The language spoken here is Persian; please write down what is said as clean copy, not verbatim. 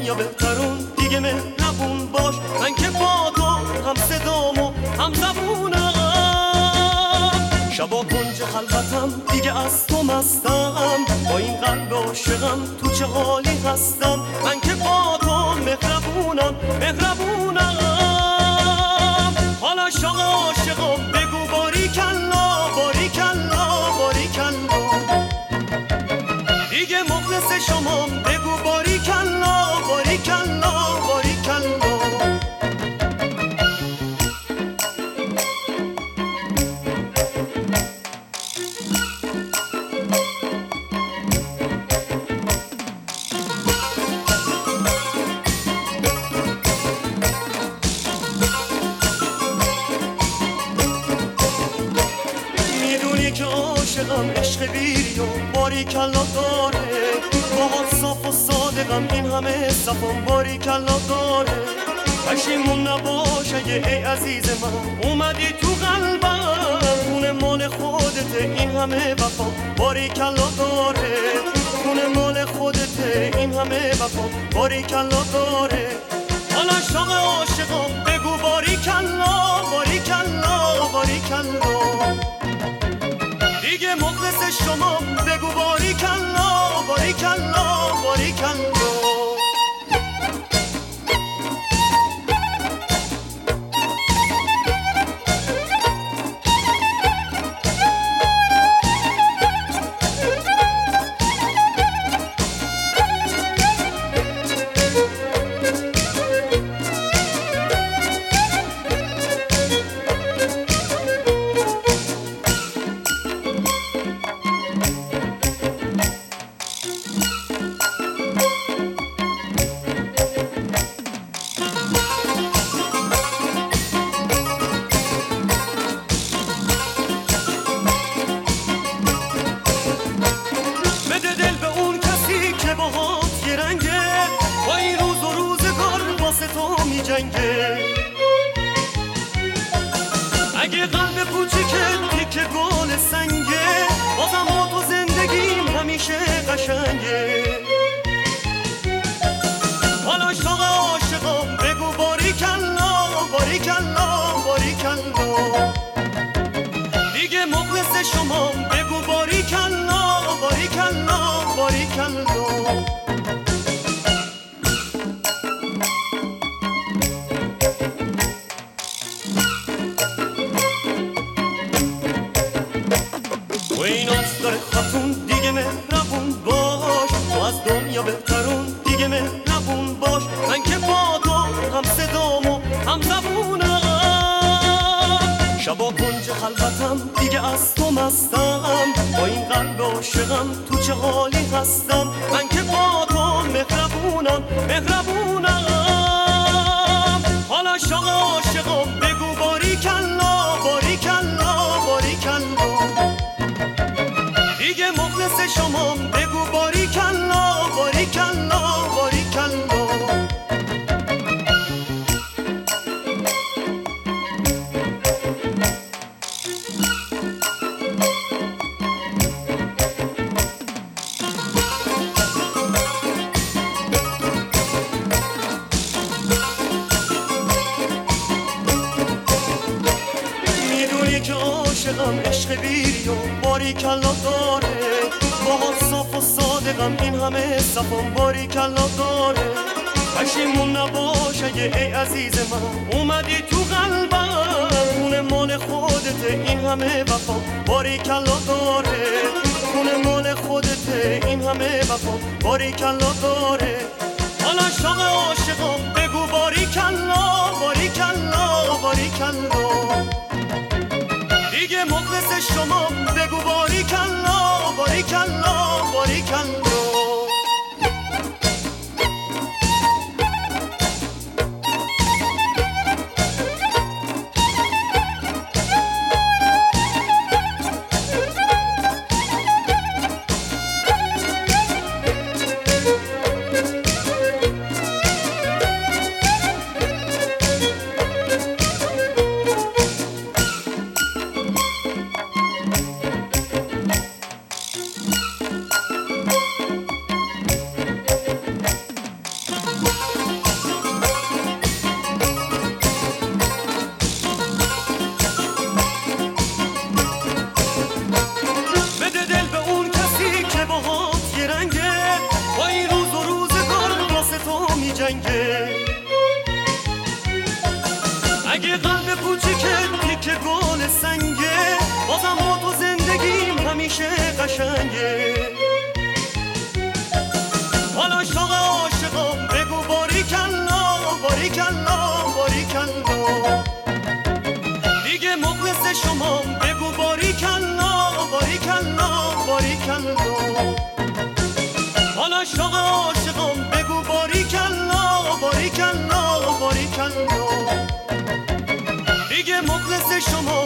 دنیا بهترون دیگه مهربون باش. من که با تو هم صدامو هم زبونم، شبا کنج خلوتم دیگه از تو مستم. با این قلب عاشقم تو چه حالی هستم. من که با تو مهربونم مهربونم. حالا شاق عاشقم بگو باریکلا باریکلا باریکلا. دیگه مخلص شمام بگو باریکلا باریکلا باریکلا. عشق بیری و باریکلا داره، باهات صاف و صادقم این همه صفم باریکلا داره. پشیمون نباش اگه ای عزیز من اومدی تو قلبم. خونه مال خودته این همه وفا باریکلا داره. خونه مال خودته این همه وفا باریکلا داره. حالا شاق عاشقم بگو باریکلا باریکلا باریکلا. دیگه مخلص شما بگو باریکلا باریکلا باریکلا. اگه قلب کوچیکت تیکه گل سنگه، بازم با تو زندگیم همیشه قشنگه. حالا شاق عاشقم بگو باریکلا باریکلا باریکلا. دیگه مخلص شما بگو باریکلا باریکلا باریکلا. دیگه مهربون باش، تو از دنیا بهترون دیگه مهربون باش. من که با تو هم صدامو هم زبونم، شبا کنج خلوتم دیگه از تو مستم. با این قلب عاشقم تو چه حالی هستم. من که با تو مهربونم مهربونم. حالا شاق عاشقم بگو باریکلا باریکلا باریکلا. دیگه مخلص شما بگو باریکلا باریکلا باریکلا. میدونی که عاشقم عشق بیری و باریکلا داره، باهات صاف و صادقم این همه صفم باریکلا داره. پشیمون نباش اگه ای عزیز من اومدی تو قلبم. خونه مال خودته این همه وفا باریکلا داره. خونه مال خودته این همه وفا باریکلا داره. حالا شاق عاشقم بگو باریکلا باریکلا باریکلا. دیگه مخلص شما بگو باریکلا باریکلا باریکلا. جنگه اگه قلب کوچیکت تیکه گل سنگه بازم با تو زندگیم همیشه قشنگه حالا عاشق عاشقم بگو باریکلا باریکلا باریکلا دیگه مخلص شمام بگو باریکلا باریکلا باریکلا حالا عاشق عاشقم بگو باریکلا باریکلا باریکلا دیگه مخلص شما